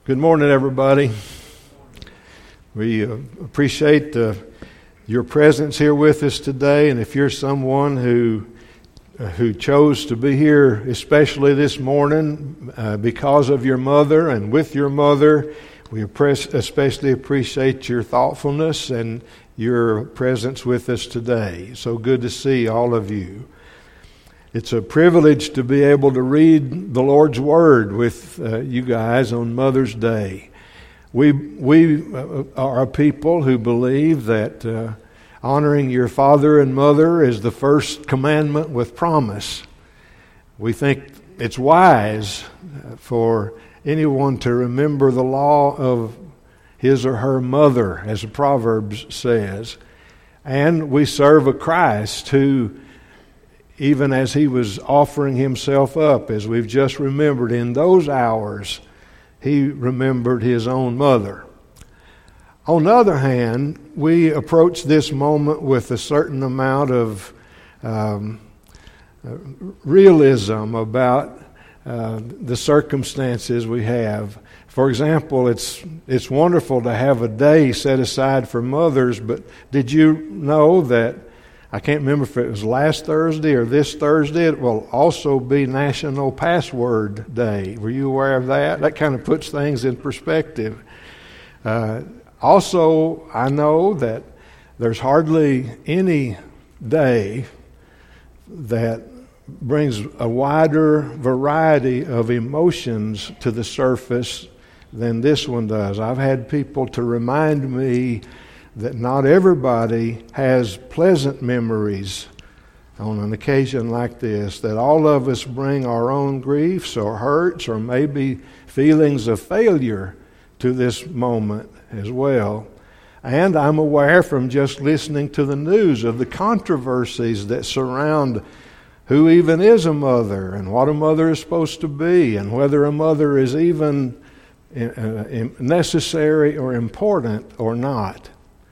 Good morning, everybody. We appreciate your presence here with us today, and if you're someone who chose to be here, especially this morning, because of your mother and with your mother, we especially appreciate your thoughtfulness and your presence with us today. So good to see all of you. It's a privilege to be able to read the Lord's Word with you guys on Mother's Day. We are a people who believe that honoring your father and mother is the first commandment with promise. We think it's wise for anyone to remember the law of his or her mother, as the Proverbs says. And we serve a Christ who, even as he was offering himself up, as we've just remembered, in those hours, he remembered his own mother. On the other hand, we approach this moment with a certain amount of realism about the circumstances we have. For example, it's wonderful to have a day set aside for mothers, but did you know that, I can't remember if it was last Thursday or this Thursday, it will also be National Password Day. Were you aware of that? That kind of puts things in perspective. Also, I know that there's hardly any day that brings a wider variety of emotions to the surface than this one does. I've had people to remind me that not everybody has pleasant memories on an occasion like this, that all of us bring our own griefs or hurts or maybe feelings of failure to this moment as well. And I'm aware from just listening to the news of the controversies that surround who even is a mother and what a mother is supposed to be and whether a mother is even necessary or important or not.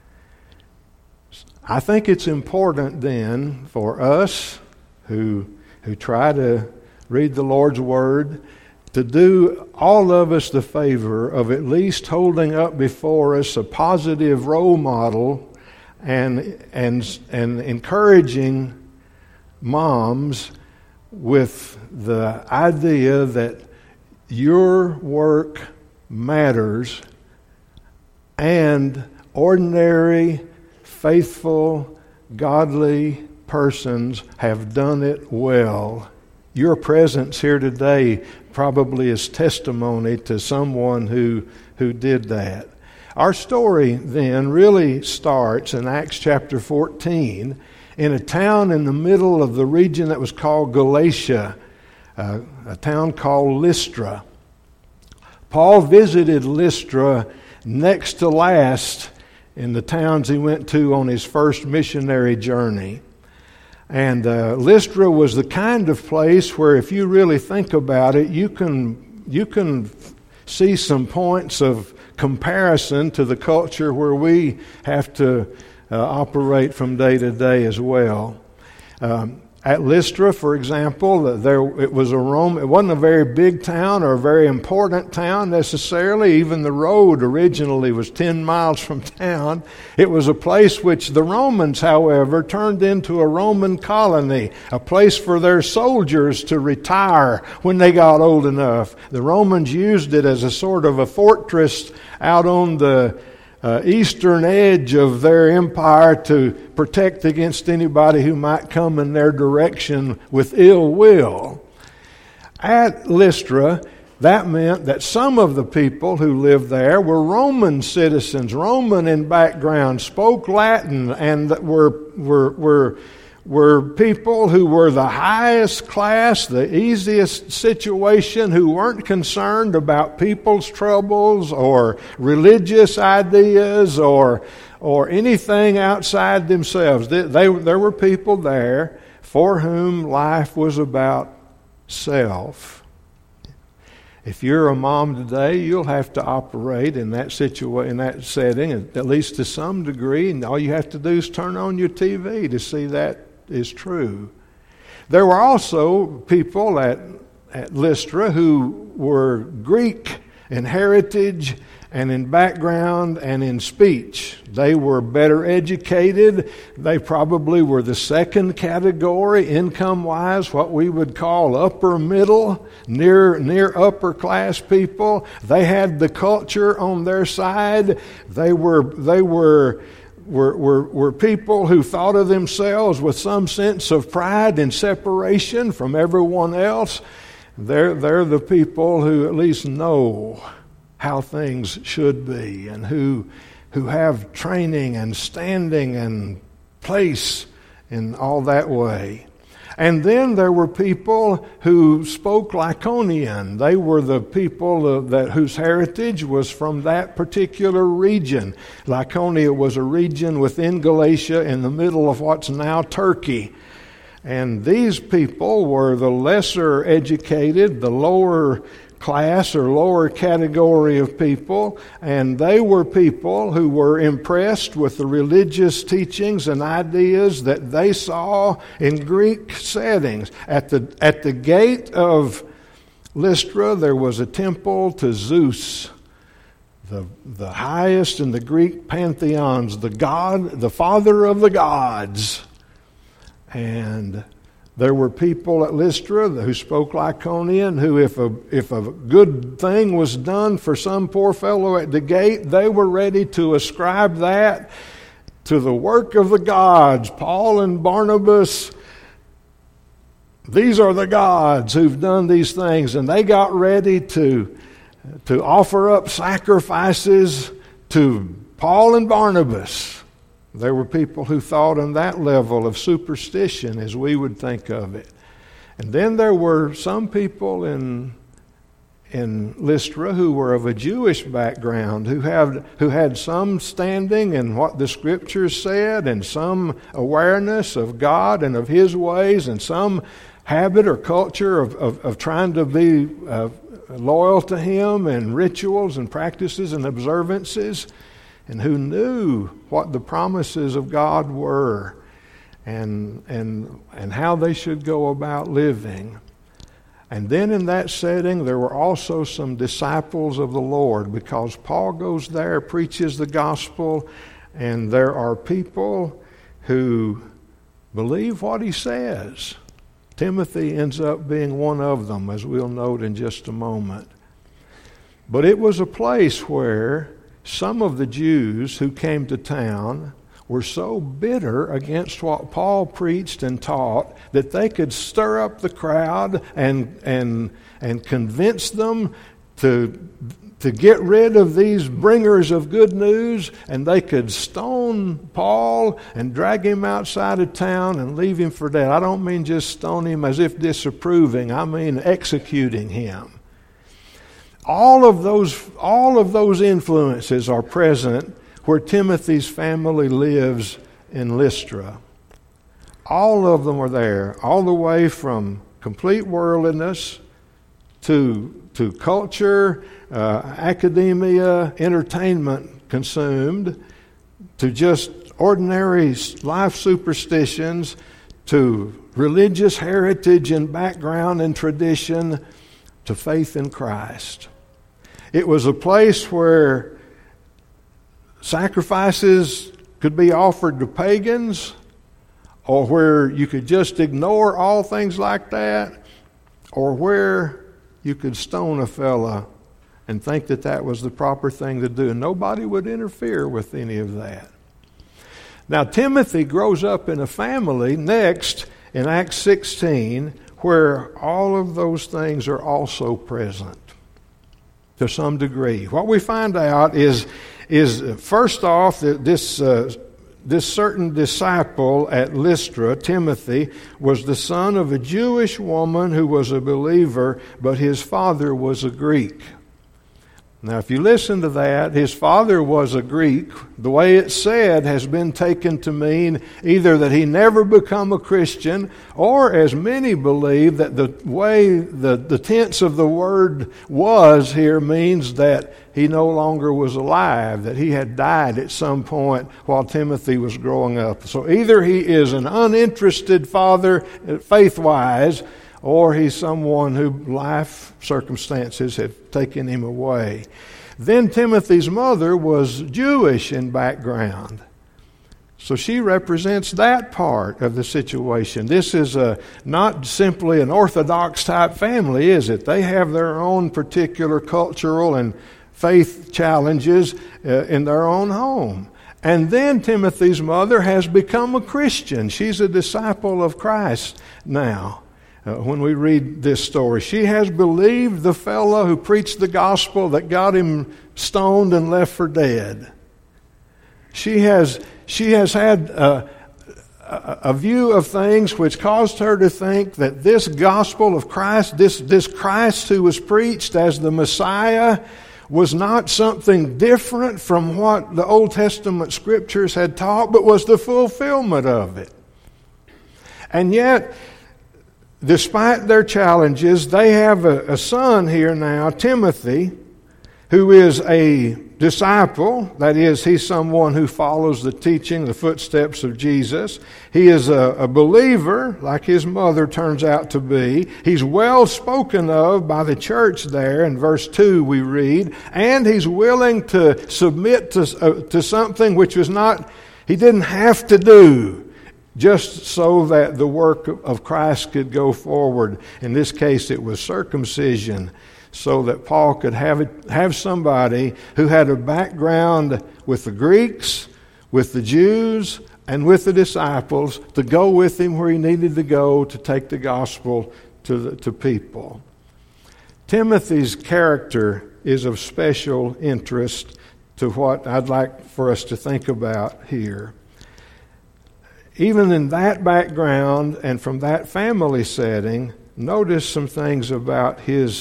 I think it's important then for us who try to read the Lord's Word to do all of us the favor of at least holding up before us a positive role model and encouraging moms with the idea that your work matters and ordinary, faithful, godly persons have done it well. Your presence here today probably is testimony to someone who did that. Our story then really starts in Acts chapter 14 in a town in the middle of the region that was called Galatia, a town called Lystra. Paul visited Lystra next to last in the towns he went to on his first missionary journey. And Lystra was the kind of place where, if you really think about it, you can see some points of comparison to the culture where we have to operate from day to day as well. At Lystra, for example, it wasn't a very big town or a very important town necessarily. Even the road originally was 10 miles from town. It was a place which the Romans, however, turned into a Roman colony, a place for their soldiers to retire when they got old enough. The Romans used it as a sort of a fortress out on the eastern edge of their empire to protect against anybody who might come in their direction with ill will. At Lystra, that meant that some of the people who lived there were Roman citizens, Roman in background, spoke Latin, and were people who were the highest class, the easiest situation, who weren't concerned about people's troubles or religious ideas or anything outside themselves. There were people there for whom life was about self. If you're a mom today, you'll have to operate in that in that setting, at least to some degree, and all you have to do is turn on your TV to see that is true. There were also people at Lystra who were Greek in heritage and in background and in speech. They were better educated. They probably were the second category, income-wise, what we would call upper middle, near upper class people. They had the culture on their side. They were people who thought of themselves with some sense of pride and separation from everyone else. They're the people who at least know how things should be, and who have training and standing and place in all that way. And then there were people who spoke Lycaonian. They were the people whose heritage was from that particular region. Lycaonia was a region within Galatia in the middle of what's now Turkey. And these people were the lesser educated, the lower class or lower category of people, and they were people who were impressed with the religious teachings and ideas that they saw in Greek settings. At the gate of Lystra, there was a temple to Zeus, the highest in the Greek pantheons, the god, the father of the gods. And there were people at Lystra who spoke Lycaonian, who if a good thing was done for some poor fellow at the gate, they were ready to ascribe that to the work of the gods. Paul and Barnabas, these are the gods who've done these things. And they got ready to offer up sacrifices to Paul and Barnabas. There were people who thought on that level of superstition as we would think of it. And then there were some people in Lystra who were of a Jewish background, who had some standing in what the Scriptures said, and some awareness of God and of His ways, and some habit or culture of trying to be loyal to Him, and rituals and practices and observances, and who knew what the promises of God were, and how they should go about living. And then in that setting, there were also some disciples of the Lord, because Paul goes there, preaches the gospel, and there are people who believe what he says. Timothy ends up being one of them, as we'll note in just a moment. But it was a place where some of the Jews who came to town were so bitter against what Paul preached and taught that they could stir up the crowd and convince them to get rid of these bringers of good news, and they could stone Paul and drag him outside of town and leave him for dead. I don't mean just stone him as if disapproving. I mean executing him. All of those influences are present where Timothy's family lives in Lystra. All of them are there, all the way from complete worldliness to culture, academia, entertainment consumed, to just ordinary life superstitions, to religious heritage and background and tradition, to faith in Christ. It was a place where sacrifices could be offered to pagans, or where you could just ignore all things like that, or where you could stone a fella and think that that was the proper thing to do. Nobody would interfere with any of that. Now, Timothy grows up in a family next in Acts 16 where all of those things are also present to some degree. What we find out is first off that this certain disciple at Lystra, Timothy, was the son of a Jewish woman who was a believer, but his father was a Greek. Now, if you listen to that, his father was a Greek. The way it's said has been taken to mean either that he never become a Christian, or, as many believe, that the way the tense of the word was here means that he no longer was alive, that he had died at some point while Timothy was growing up. So either he is an uninterested father, faith-wise, or he's someone who life circumstances have taken him away. Then Timothy's mother was Jewish in background. So she represents that part of the situation. This is not simply an Orthodox type family, is it? They have their own particular cultural and faith challenges in their own home. And then Timothy's mother has become a Christian. She's a disciple of Christ now. When we read this story, she has believed the fellow who preached the gospel that got him stoned and left for dead. She has had a view of things which caused her to think that this gospel of Christ, this Christ who was preached as the Messiah, was not something different from what the Old Testament scriptures had taught, but was the fulfillment of it. And yet, despite their challenges, they have a son here now, Timothy, who is a disciple. That is, he's someone who follows the teaching, the footsteps of Jesus. He is a believer, like his mother turns out to be. He's well spoken of by the church there. In verse 2 we read, and he's willing to submit to something which was not, he didn't have to do, just so that the work of Christ could go forward. In this case, it was circumcision, so that Paul could have somebody who had a background with the Greeks, with the Jews, and with the disciples to go with him where he needed to go to take the gospel to people. Timothy's character is of special interest to what I'd like for us to think about here. Even in that background and from that family setting, notice some things about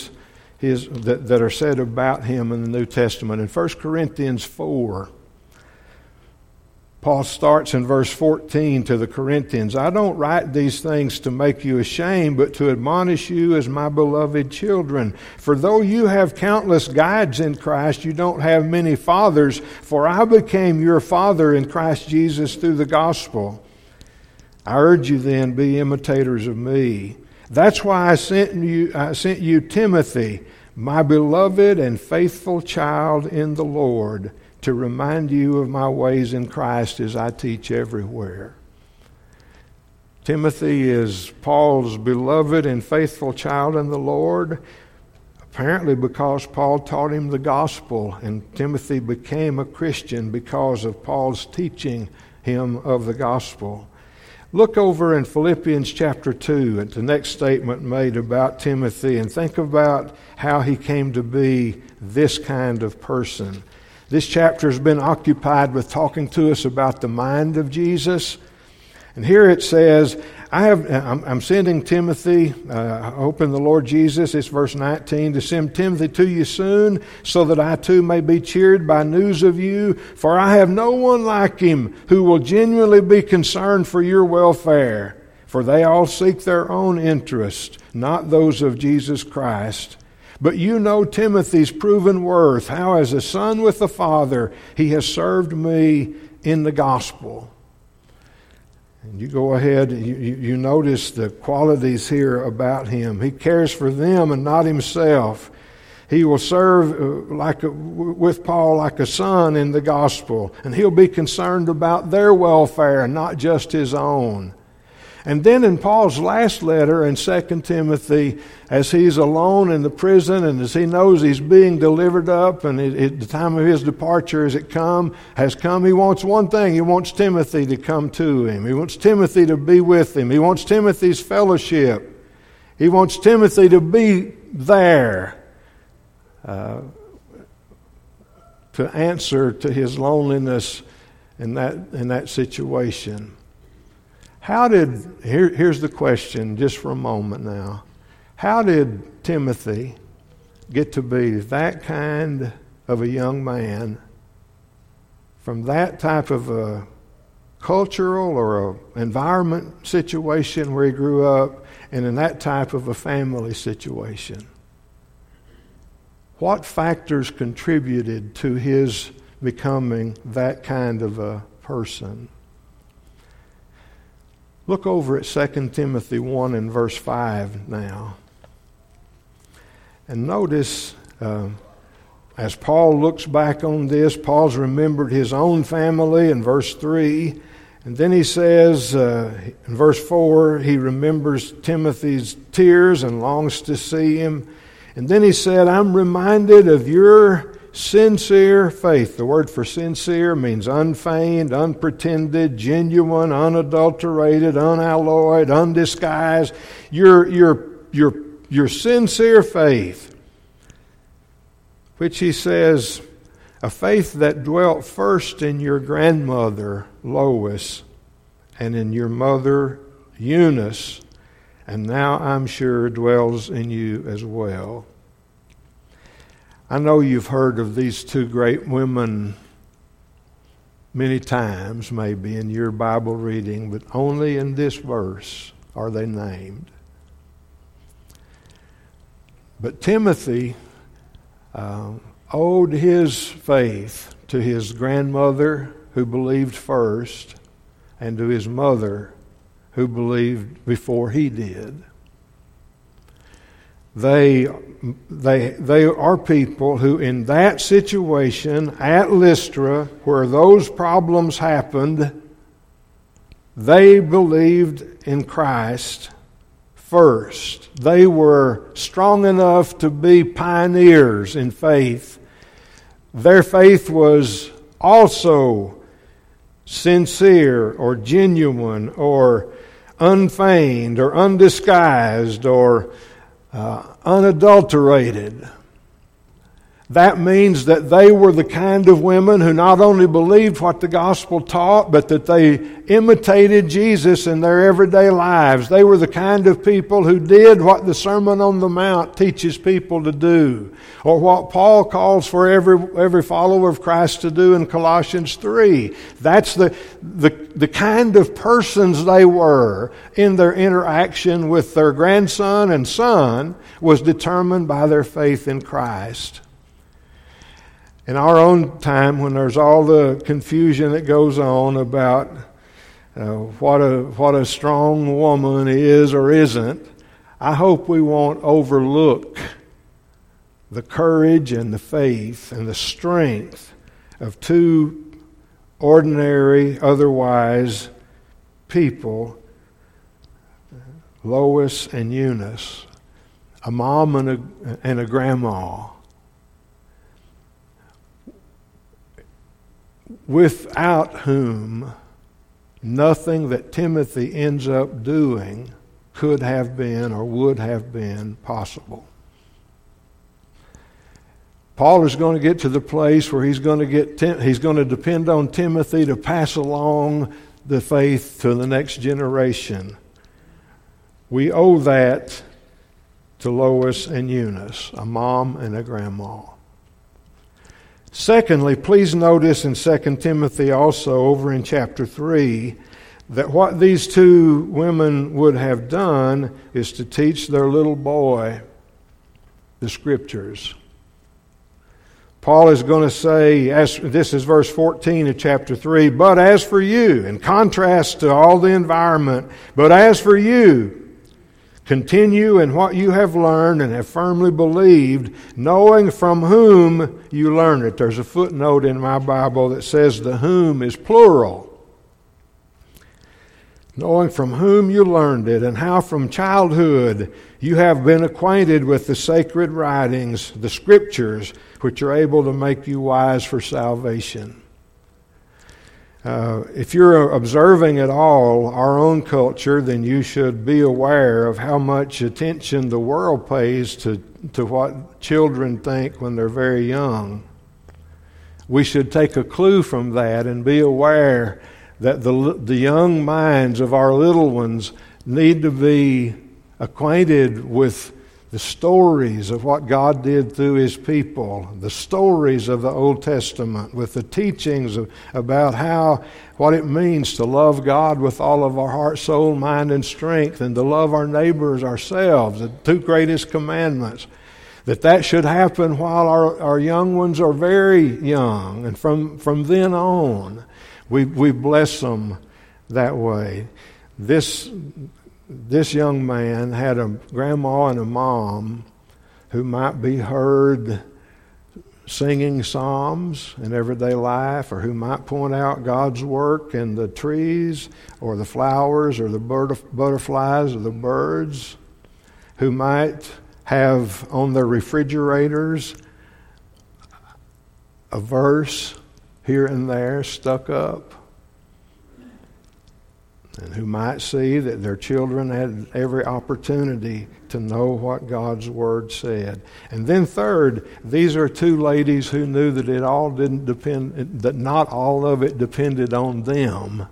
that are said about him in the New Testament. In 1 Corinthians 4, Paul starts in verse 14 to the Corinthians, I don't write these things to make you ashamed, but to admonish you as my beloved children. For though you have countless guides in Christ, you don't have many fathers, for I became your father in Christ Jesus through the gospel. I urge you then, be imitators of me. That's why I sent you Timothy, my beloved and faithful child in the Lord, to remind you of my ways in Christ as I teach everywhere. Timothy is Paul's beloved and faithful child in the Lord, apparently because Paul taught him the gospel, and Timothy became a Christian because of Paul's teaching him of the gospel. Look over in Philippians chapter 2 at the next statement made about Timothy and think about how he came to be this kind of person. This chapter has been occupied with talking to us about the mind of Jesus. And here it says, I'm sending Timothy, hope in the Lord Jesus, it's verse 19, to send Timothy to you soon, so that I too may be cheered by news of you. For I have no one like him who will genuinely be concerned for your welfare. For they all seek their own interest, not those of Jesus Christ. But you know Timothy's proven worth, how as a son with the Father he has served me in the gospel. And you go ahead, you notice the qualities here about him. He cares for them and not himself. He will serve with Paul like a son in the gospel. And he'll be concerned about their welfare and not just his own. And then in Paul's last letter in 2 Timothy, as he's alone in the prison and as he knows he's being delivered up and the time of his departure has come, he wants one thing. He wants Timothy to come to him. He wants Timothy to be with him. He wants Timothy's fellowship. He wants Timothy to be there to answer to his loneliness in that situation. Here's the question just for a moment now. How did Timothy get to be that kind of a young man from that type of a cultural or a environment situation where he grew up and in that type of a family situation? What factors contributed to his becoming that kind of a person? Look over at 2 Timothy 1 and verse 5 now. And notice, as Paul looks back on this, Paul's remembered his own family in verse 3. And then he says, in verse 4, he remembers Timothy's tears and longs to see him. And then he said, I'm reminded of your sincere faith. The word for sincere means unfeigned, unpretended, genuine, unadulterated, unalloyed, undisguised. Your sincere faith, which he says, a faith that dwelt first in your grandmother Lois and in your mother Eunice, and now I'm sure dwells in you as well. I know you've heard of these two great women many times, maybe, in your Bible reading, but only in this verse are they named. But Timothy owed his faith to his grandmother, who believed first, and to his mother, who believed before he did. They are people who, in that situation at Lystra, where those problems happened, they believed in Christ first. They were strong enough to be pioneers in faith. Their faith was also sincere or genuine or unfeigned or undisguised or unadulterated. That means that they were the kind of women who not only believed what the gospel taught, but that they imitated Jesus in their everyday lives. They were the kind of people who did what the Sermon on the Mount teaches people to do, or what Paul calls for every follower of Christ to do in Colossians 3. That's the kind of persons they were in their interaction with their grandson and son was determined by their faith in Christ. In our own time, when there's all the confusion that goes on about what a strong woman is or isn't, I hope we won't overlook the courage and the faith and the strength of two ordinary, otherwise people, Lois and Eunice, a mom and a grandma, without whom nothing that Timothy ends up doing could have been or would have been possible. Paul is going to get to the place where he's going to depend on Timothy to pass along the faith to the next generation. We owe that to Lois and Eunice, a mom and a grandma. Secondly, please notice in 2 Timothy also over in chapter 3 that what these two women would have done is to teach their little boy the Scriptures. Paul is going to say, this is verse 14 of chapter 3, but as for you, in contrast to all the environment, but as for you, continue in what you have learned and have firmly believed, knowing from whom you learned it. There's a footnote in my Bible that says the whom is plural. Knowing from whom you learned it, and how from childhood you have been acquainted with the sacred writings, the Scriptures, which are able to make you wise for salvation. If you're observing at all our own culture, then you should be aware of how much attention the world pays to what children think when they're very young. We should take a clue from that and be aware that the young minds of our little ones need to be acquainted with the stories of what God did through His people, the stories of the Old Testament, with the teachings about what it means to love God with all of our heart, soul, mind, and strength, and to love our neighbors ourselves, the two greatest commandments. That should happen while our young ones are very young, and from then on, we bless them that way. this young man had a grandma and a mom who might be heard singing psalms in everyday life, or who might point out God's work in the trees or the flowers or the butterflies or the birds, who might have on their refrigerators a verse here and there stuck up, and who might see that their children had every opportunity to know what God's Word said. And then third, these are two ladies who knew that it all didn't depend, that not all of it depended on them.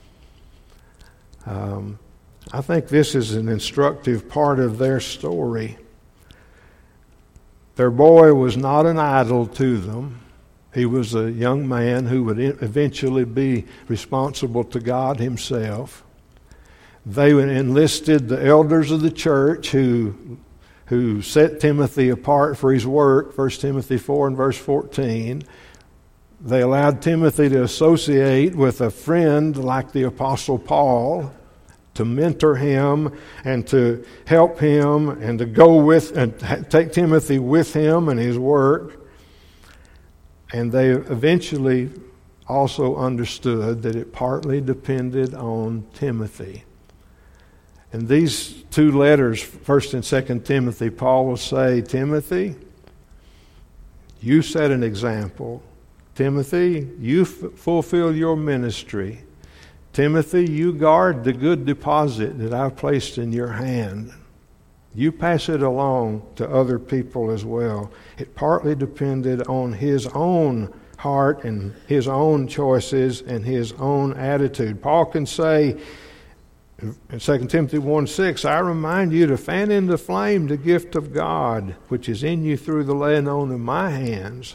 I think this is an instructive part of their story. Their boy was not an idol to them. He was a young man who would eventually be responsible to God himself. They enlisted the elders of the church who set Timothy apart for his work, 1 Timothy 4 and verse 14. They allowed Timothy to associate with a friend like the Apostle Paul, to mentor him and to help him and to go with and take Timothy with him in his work. And they eventually also understood that it partly depended on Timothy. In these two letters, 1 and 2 Timothy, Paul will say, Timothy, you set an example. Timothy, you fulfill your ministry. Timothy, you guard the good deposit that I've placed in your hand. You pass it along to other people as well. It partly depended on his own heart and his own choices and his own attitude. Paul can say in 2 Timothy 1:6, I remind you to fan into flame the gift of God, which is in you through the laying on of my hands.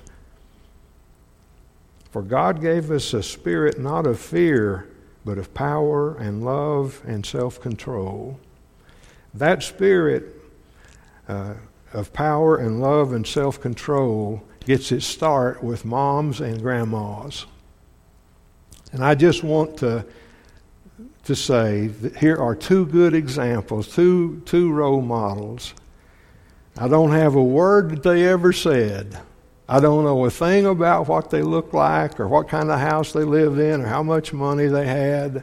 For God gave us a spirit not of fear, but of power and love and self-control. That spirit of power and love and self-control gets its start with moms and grandmas. And I just want to say that here are two good examples, two role models. I don't have a word that they ever said. I don't know a thing about what they looked like or what kind of house they lived in or how much money they had.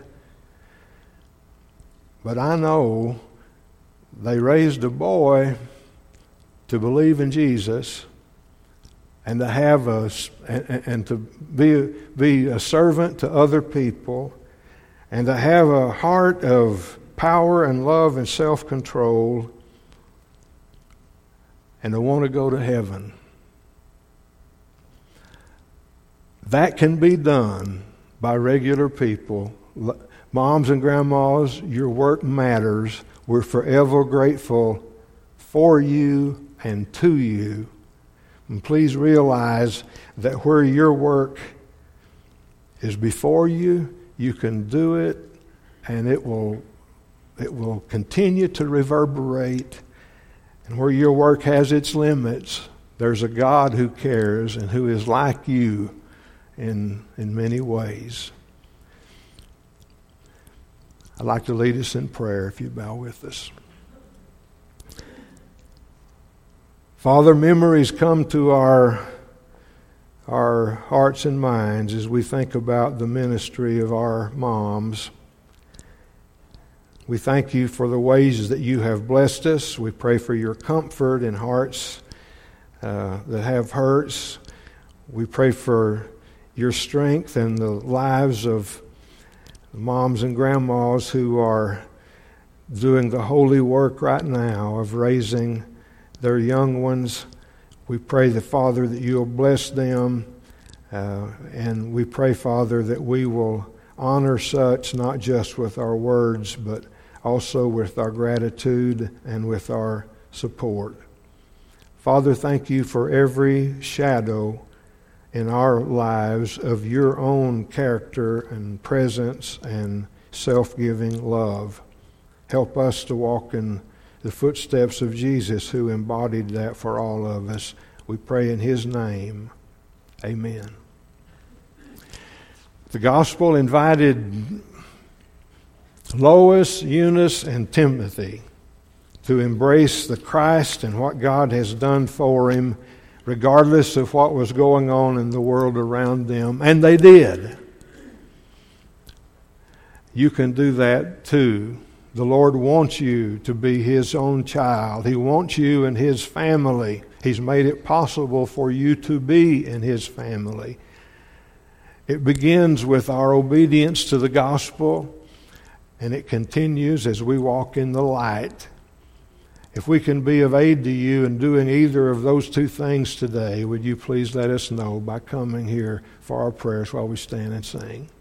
But I know they raised a boy to believe in Jesus and to have and to be a servant to other people and to have a heart of power and love and self-control and to want to go to heaven. That can be done by regular people. Moms and grandmas, your work matters. We're forever grateful for you and to you. And please realize that where your work is before you, you can do it, and it will continue to reverberate. And where your work has its limits, there's a God who cares and who is like you in many ways. I'd like to lead us in prayer if you bow with us. Father, memories come to our hearts and minds as we think about the ministry of our moms. We thank you for the ways that you have blessed us. We pray for your comfort in hearts that have hurts. We pray for your strength in the lives of moms and grandmas who are doing the holy work right now of raising their young ones. We pray, Father, that you'll bless them. And we pray, Father, that we will honor such not just with our words, but also with our gratitude and with our support. Father, thank you for every shadow in our lives of your own character and presence and self-giving love. Help us to walk in the footsteps of Jesus, who embodied that for all of us. We pray in his name. Amen. The gospel invited Lois, Eunice, and Timothy to embrace the Christ and what God has done for him, regardless of what was going on in the world around them. And they did. You can do that too. The Lord wants you to be His own child. He wants you in His family. He's made it possible for you to be in His family. It begins with our obedience to the gospel, and it continues as we walk in the light. If we can be of aid to you in doing either of those two things today, would you please let us know by coming here for our prayers while we stand and sing.